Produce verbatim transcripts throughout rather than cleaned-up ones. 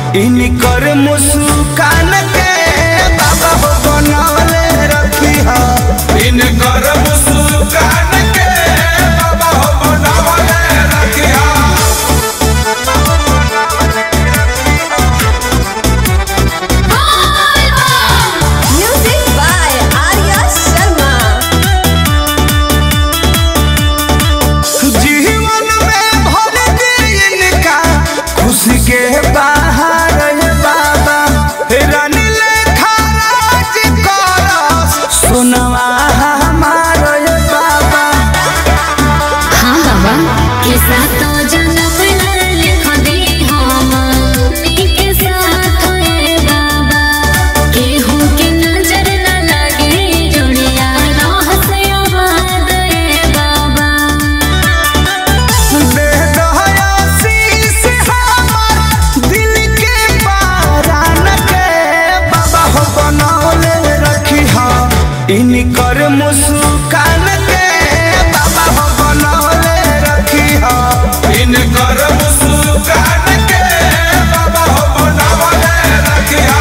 इनकर मुस्कान के बाबा हो बनौले रखी हा। इनकर मुस्कान के बाबा हो बनौले रखी हा। Music by Arya Sharma। जीवन में भर दे इनका खुशी के बाहर है बाबा। रानी लेखा राज करस सुनवा हमार है बाबा। हाँ बाबा के साथ जन्म लिख दे हम के साथ है बाबा। केहू के नजर न लगे जुड़िया रह से आबाद है बाबा। दे दया शीश हमार दिल के बारान के बाबा हो बनौले रखी हा। इनकर मुस्कान के बाबा हो बनौले रखी हा। इनकर मुस्कान के बाबा हो बनौले रखी हा।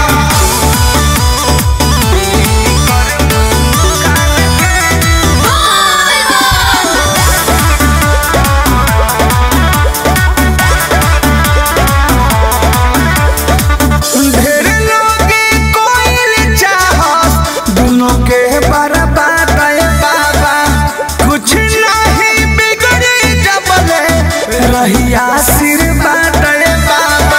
ढेर लोगे कोइल चाहत दोनों के बर्बाद है बाबा। कुछ नहीं बिगड़ी जबले रही आशीर्वाद है बाबा।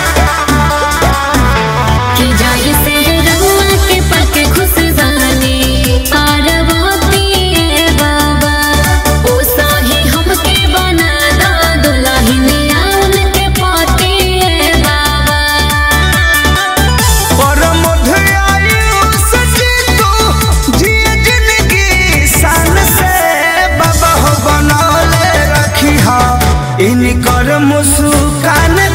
कि जाय से रहुआ के पक खुश जाने पार्वती है बाबा। ओ साही हमके बना दा दुल्हनिया उनके पति है बाबा। और मधुआयुष जीतू जिए जिंदगी शान से बाबा हो बनौले रखी हा। इनकर मुस्कान